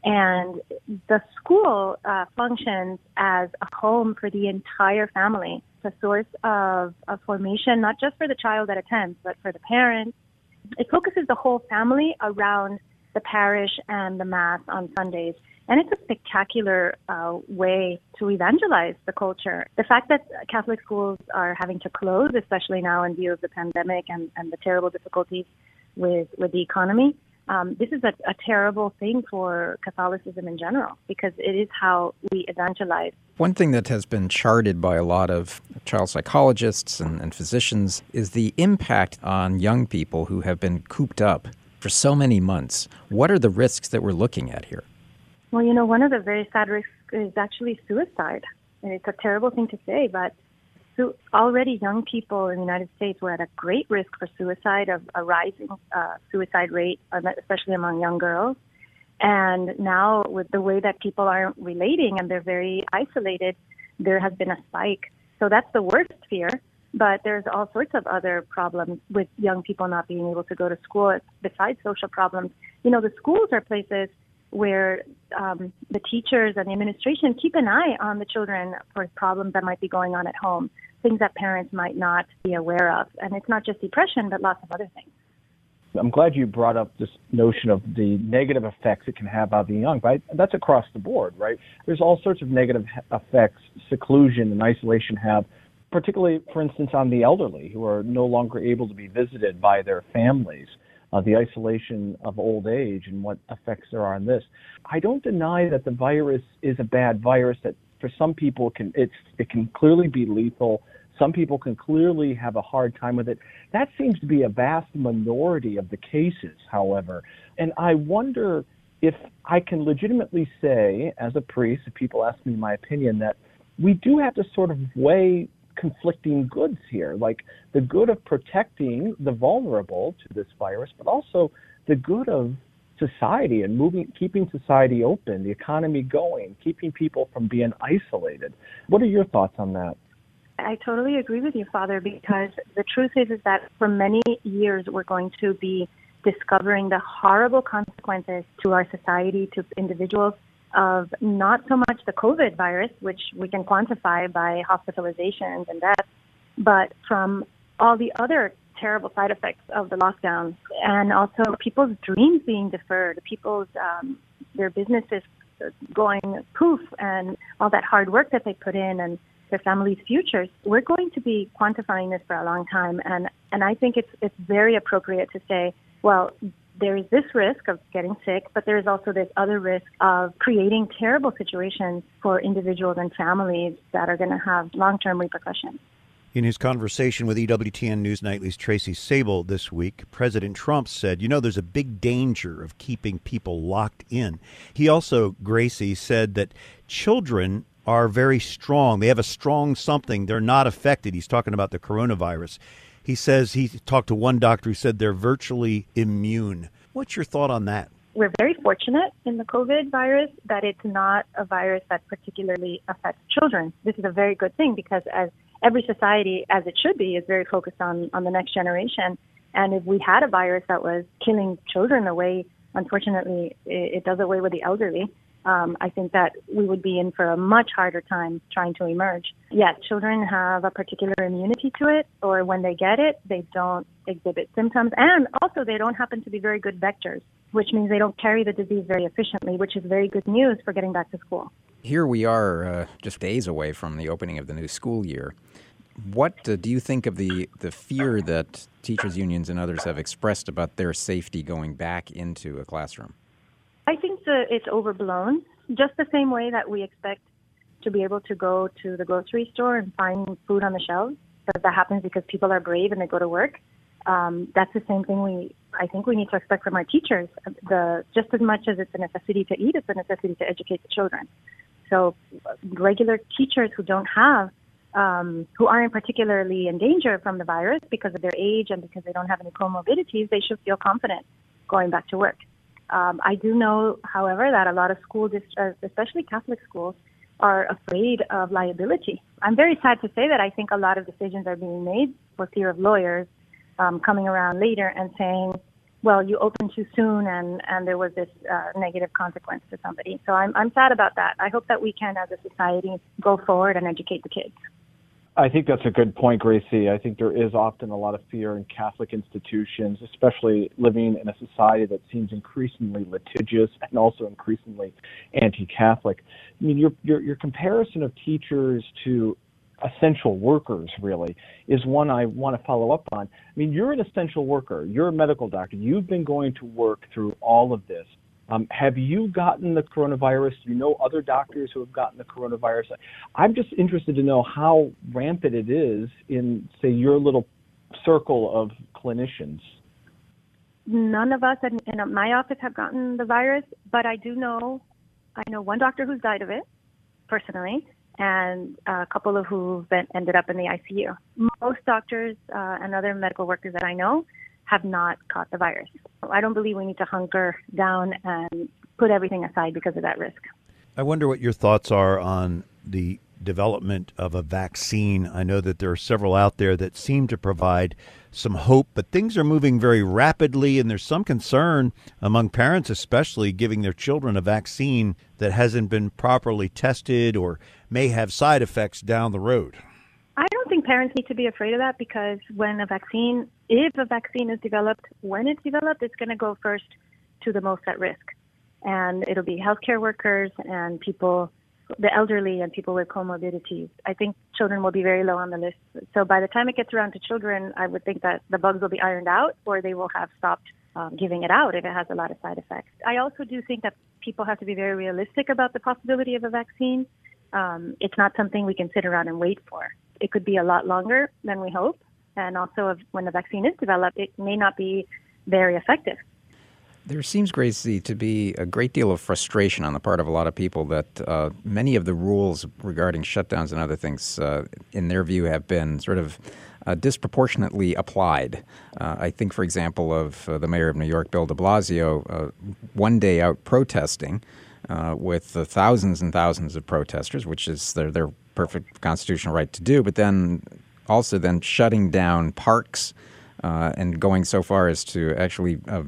And the school uh, functions as a home for the entire family. It's a source of, of formation, not just for the child that attends, but for the parents. It focuses the whole family around the parish and the Mass on Sundays. And it's a spectacular uh, way to evangelize the culture. The fact that Catholic schools are having to close, especially now in view of the pandemic and, and the terrible difficulties with, with the economy, um, this is a, a terrible thing for Catholicism in general, because it is how we evangelize.
One thing that has been charted by a lot of child psychologists and, and physicians is the impact on young people who have been cooped up for so many months. What are the risks that we're looking at here?
Well, you know, one of the very sad risks is actually suicide. And it's a terrible thing to say, but so already young people in the United States were at a great risk for suicide, of a rising uh, suicide rate, especially among young girls. And now with the way that people aren't relating and they're very isolated, there has been a spike. So that's the worst fear. But there's all sorts of other problems with young people not being able to go to school besides social problems. You know, the schools are places where um, the teachers and the administration keep an eye on the children for problems that might be going on at home, things that parents might not be aware of. And it's not just depression, but lots of other things.
I'm glad you brought up this notion of the negative effects it can have on the young, but that's across the board, right? There's all sorts of negative effects seclusion and isolation have, particularly, for instance, on the elderly who are no longer able to be visited by their families. Uh, the isolation of old age and what effects there are on this. I don't deny that the virus is a bad virus, that for some people can it's it can clearly be lethal. Some people can clearly have a hard time with it. That seems to be a vast minority of the cases, however. And I wonder if I can legitimately say, as a priest, if people ask me my opinion, that we do have to sort of weigh conflicting goods here, like the good of protecting the vulnerable to this virus, but also the good of society and moving, keeping society open, the economy going, keeping people from being isolated. What are your thoughts on that?
I totally agree with you, Father, because the truth is, is that for many years we're going to be discovering the horrible consequences to our society, to individuals, of not so much the COVID virus, which we can quantify by hospitalizations and deaths, but from all the other terrible side effects of the lockdown, and also people's dreams being deferred, people's um, their businesses going poof, and all that hard work that they put in, and their families' futures. We're going to be quantifying this for a long time, and and I think it's it's very appropriate to say, well, there is this risk of getting sick, but there is also this other risk of creating terrible situations for individuals and families that are going to have long-term repercussions.
In his conversation with E W T N News Nightly's Tracy Sable this week, President Trump said, you know, there's a big danger of keeping people locked in. He also, Gracie, said that children are very strong. They have a strong something. They're not affected. He's talking about the coronavirus. He says he talked to one doctor who said they're virtually immune. What's your thought on that?
We're very fortunate in the COVID virus that it's not a virus that particularly affects children. This is a very good thing because as every society, as it should be, is very focused on, on the next generation. And if we had a virus that was killing children the way, unfortunately, it, it does away with the elderly, Um, I think that we would be in for a much harder time trying to emerge. Yes, children have a particular immunity to it, or when they get it, they don't exhibit symptoms. And also, they don't happen to be very good vectors, which means they don't carry the disease very efficiently, which is very good news for getting back to school.
Here we are uh, just days away from the opening of the new school year. What uh, do you think of the, the fear that teachers' unions and others have expressed about their safety going back into a classroom?
I think that it's overblown, just the same way that we expect to be able to go to the grocery store and find food on the shelves. But that happens because people are brave and they go to work. Um, that's the same thing we, I think we need to expect from our teachers. The, just as much as it's a necessity to eat, it's a necessity to educate the children. So regular teachers who don't have, um, who aren't particularly in danger from the virus because of their age and because they don't have any comorbidities, they should feel confident going back to work. Um, I do know, however, that a lot of school districts, especially Catholic schools, are afraid of liability. I'm very sad to say that I think a lot of decisions are being made for fear of lawyers um, coming around later and saying, well, you opened too soon and, and there was this uh, negative consequence to somebody. So I'm, I'm sad about that. I hope that we can, as a society, go forward and educate the kids.
I think that's a good point, Gracie. I think there is often a lot of fear in Catholic institutions, especially living in a society that seems increasingly litigious and also increasingly anti-Catholic. I mean, your your, your comparison of teachers to essential workers, really, is one I want to follow up on. I mean, you're an essential worker. You're a medical doctor. You've been going to work through all of this. Um, have you gotten the coronavirus? Do you know other doctors who have gotten the coronavirus? I'm just interested to know how rampant it is in, say, your little circle of clinicians.
None of us in, in my office have gotten the virus, but I do know, I know one doctor who's died of it personally, and a couple of who've been, ended up in the I C U. Most doctors uh, and other medical workers that I know have not caught the virus. I don't believe we need to hunker down and put everything aside because of that risk.
I wonder what your thoughts are on the development of a vaccine. I know that there are several out there that seem to provide some hope, but things are moving very rapidly, and there's some concern among parents, especially giving their children a vaccine that hasn't been properly tested or may have side effects down the road.
I don't think parents need to be afraid of that because when a vaccine, if a vaccine is developed, when it's developed, it's going to go first to the most at risk. And it'll be healthcare workers and people, the elderly and people with comorbidities. I think children will be very low on the list. So by the time it gets around to children, I would think that the bugs will be ironed out or they will have stopped um, giving it out if it has a lot of side effects. I also do think that people have to be very realistic about the possibility of a vaccine. Um, it's not something we can sit around and wait for. It could be a lot longer than we hope. And also, if, when the vaccine is developed, it may not be very effective.
There seems, Gracie, to be a great deal of frustration on the part of a lot of people that uh, many of the rules regarding shutdowns and other things, uh, in their view, have been sort of uh, disproportionately applied. Uh, I think, for example, of uh, the mayor of New York, Bill de Blasio, uh, one day out protesting uh, with uh, thousands and thousands of protesters, which is their, their perfect constitutional right to do, but then also then shutting down parks uh, and going so far as to actually uh,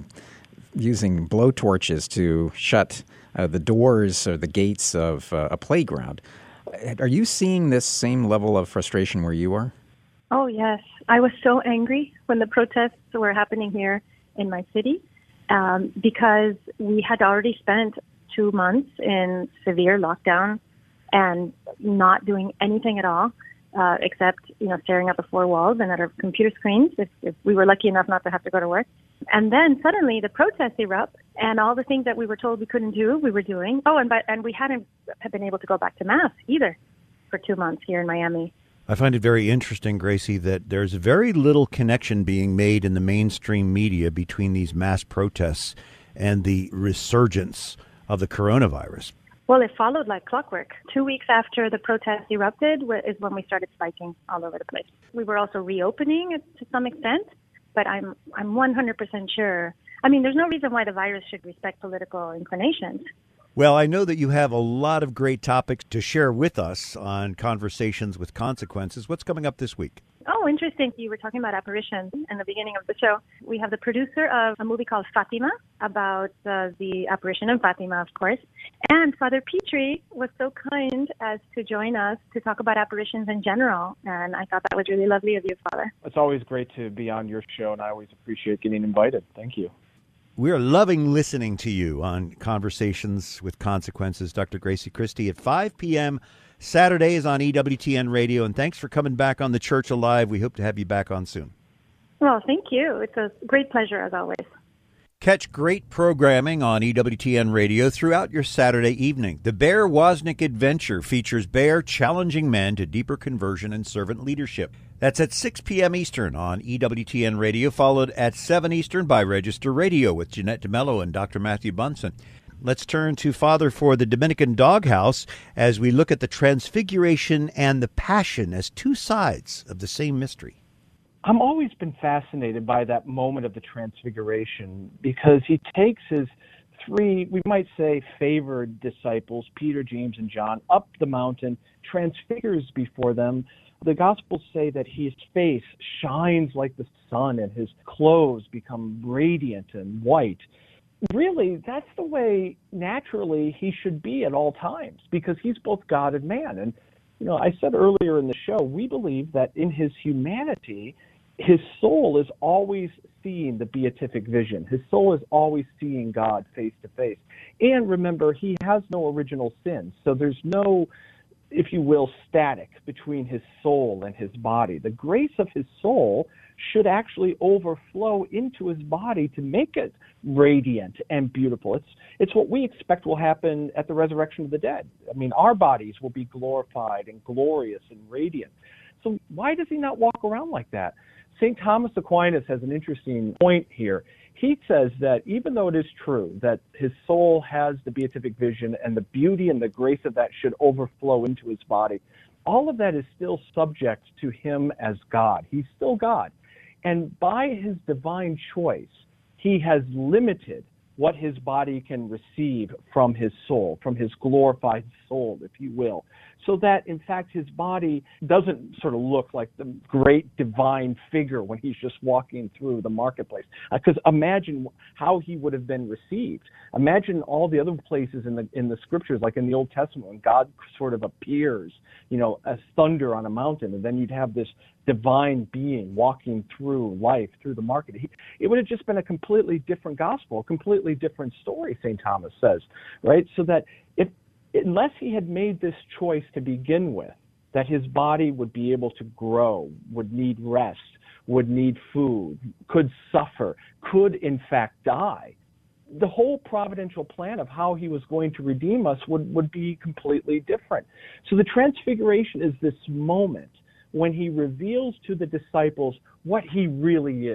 using blowtorches to shut uh, the doors or the gates of uh, a playground. Are you seeing this same level of frustration where you are?
Oh, yes. I was so angry when the protests were happening here in my city um, because we had already spent two months in severe lockdown and not doing anything at all uh, except, you know, staring at the four walls and at our computer screens if, if we were lucky enough not to have to go to work. And then suddenly the protests erupt, and all the things that we were told we couldn't do, we were doing. Oh, and but and we hadn't been able to go back to Mass either for two months here in Miami.
I find it very interesting, Gracie, that there's very little connection being made in the mainstream media between these mass protests and the resurgence of the coronavirus.
Well, it followed like clockwork. Two weeks after the protests erupted is when we started spiking all over the place. We were also reopening it to some extent. But I'm I'm one hundred percent sure. I mean, there's no reason why the virus should respect political inclinations.
Well, I know that you have a lot of great topics to share with us on Conversations with Consequences. What's coming up this week?
Oh, interesting. You were talking about apparitions in the beginning of the show. We have the producer of a movie called Fatima, about uh, the apparition of Fatima, of course. And Father Petrie was so kind as to join us to talk about apparitions in general. And I thought that was really lovely of you, Father.
It's always great to be on your show, and I always appreciate getting invited. Thank you.
We're loving listening to you on Conversations with Consequences. Doctor Gracie Christie at five p.m. Saturdays on E W T N Radio. And thanks for coming back on The Church Alive. We hope to have you back on soon.
Well, thank you. It's a great pleasure, as always.
Catch great programming on E W T N Radio throughout your Saturday evening. The Bear Wozniak Adventure features Bear challenging men to deeper conversion and servant leadership. That's at six p.m. Eastern on E W T N Radio, followed at seven Eastern by Register Radio with Jeanette DeMello and Doctor Matthew Bunson. Let's turn to Father for the Dominican Doghouse as we look at the Transfiguration and the Passion as two sides of the same mystery.
I'm always been fascinated by that moment of the Transfiguration because he takes his three, we might say, favored disciples, Peter, James, and John, up the mountain, transfigures before them. The Gospels say that his face shines like the sun and his clothes become radiant and white. Really, that's the way naturally he should be at all times because he's both God and man. And, you know, I said earlier in the show, we believe that in his humanity, his soul is always seeing the beatific vision. His soul is always seeing God face to face. And remember, he has no original sin. So there's no, if you will, static between his soul and his body. The grace of his soul should actually overflow into his body to make it radiant and beautiful. It's it's what we expect will happen at the resurrection of the dead. I mean, our bodies will be glorified and glorious and radiant. So why does he not walk around like that? Saint Thomas Aquinas has an interesting point here. He says that even though it is true that his soul has the beatific vision and the beauty and the grace of that should overflow into his body, all of that is still subject to him as God. He's still God. And by his divine choice, he has limited what his body can receive from his soul, from his glorified soul, if you will, so that, in fact, his body doesn't sort of look like the great divine figure when he's just walking through the marketplace. Because uh, imagine how he would have been received. Imagine all the other places in the in the scriptures, like in the Old Testament, when God sort of appears, you know, as thunder on a mountain, and then you'd have this divine being walking through life, through the market. He, it would have just been a completely different gospel, a completely different story, Saint Thomas says, right? So that if unless he had made this choice to begin with, that his body would be able to grow, would need rest, would need food, could suffer, could in fact die, the whole providential plan of how he was going to redeem us would, would be completely different. So the Transfiguration is this moment when he reveals to the disciples what he really is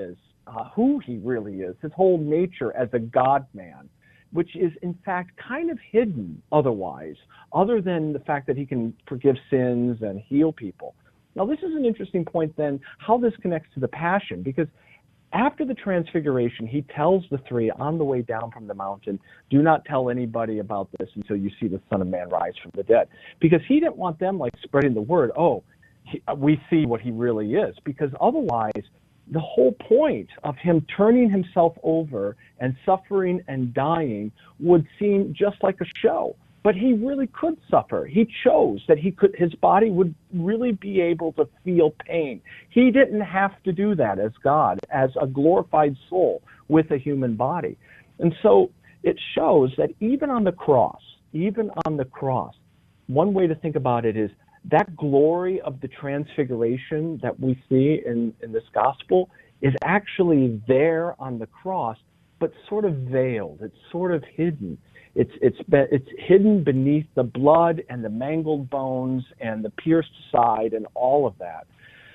uh, who he really is, his whole nature as a God-man, which is in fact kind of hidden otherwise, other than the fact that he can forgive sins and heal people. Now, this is an interesting point then, how this connects to the Passion, because after the Transfiguration, he tells the three on the way down from the mountain, do not tell anybody about this until you see the Son of Man rise from the dead. Because he didn't want them like spreading the word, oh, he, we see what he really is. Because otherwise, the whole point of him turning himself over and suffering and dying would seem just like a show. But he really could suffer. He chose that he could, his body would really be able to feel pain. He didn't have to do that as God, as a glorified soul with a human body. And so it shows that even on the cross, even on the cross, one way to think about it is that glory of the Transfiguration that we see in, in this gospel is actually there on the cross, but sort of veiled. It's sort of hidden. It's it's it's hidden beneath the blood and the mangled bones and the pierced side and all of that.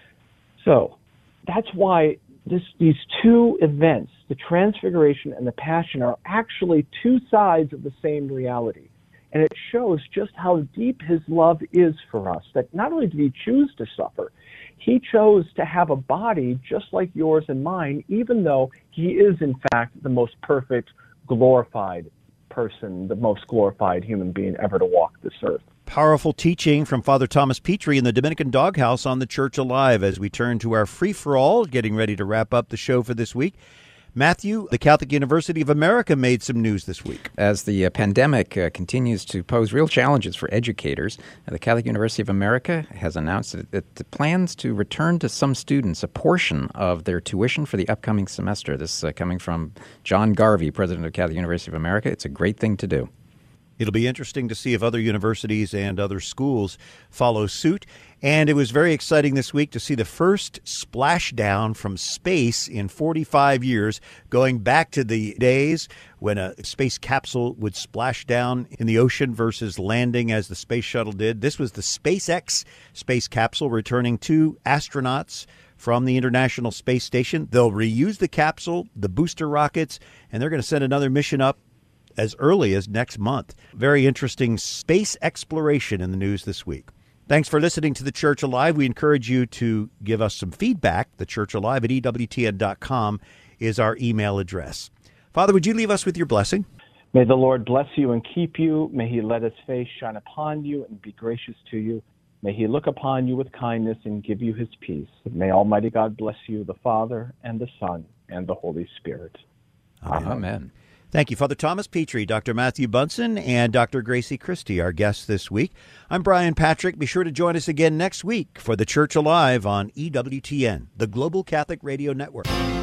So that's why this these two events, the Transfiguration and the Passion, are actually two sides of the same reality. And it shows just how deep his love is for us, that not only did he choose to suffer, he chose to have a body just like yours and mine, even though he is, in fact, the most perfect, glorified person, the most glorified human being ever to walk this earth.
Powerful teaching from Father Thomas Petrie in the Dominican Doghouse on the Church Alive as we turn to our free-for-all, getting ready to wrap up the show for this week. Matthew, the Catholic University of America made some news this week.
As the uh, pandemic uh, continues to pose real challenges for educators, uh, the Catholic University of America has announced that it plans to return to some students a portion of their tuition for the upcoming semester. This uh, coming from John Garvey, president of Catholic University of America. It's a great thing to do.
It'll be interesting to see if other universities and other schools follow suit. And it was very exciting this week to see the first splashdown from space in forty-five years, going back to the days when a space capsule would splash down in the ocean versus landing as the space shuttle did. This was the SpaceX space capsule returning two astronauts from the International Space Station. They'll reuse the capsule, the booster rockets, and they're going to send another mission up as early as next month. Very interesting space exploration in the news this week. Thanks for listening to The Church Alive. We encourage you to give us some feedback. The Church Alive at E W T N dot com is our email address. Father, would you leave us with your blessing?
May the Lord bless you and keep you. May he let his face shine upon you and be gracious to you. May he look upon you with kindness and give you his peace. May Almighty God bless you, the Father and the Son and the Holy Spirit.
Amen. Amen.
Thank you, Father Thomas Petrie, Doctor Matthew Bunson, and Doctor Gracie Christie, our guests this week. I'm Brian Patrick. Be sure to join us again next week for The Church Alive on E W T N, the Global Catholic Radio Network.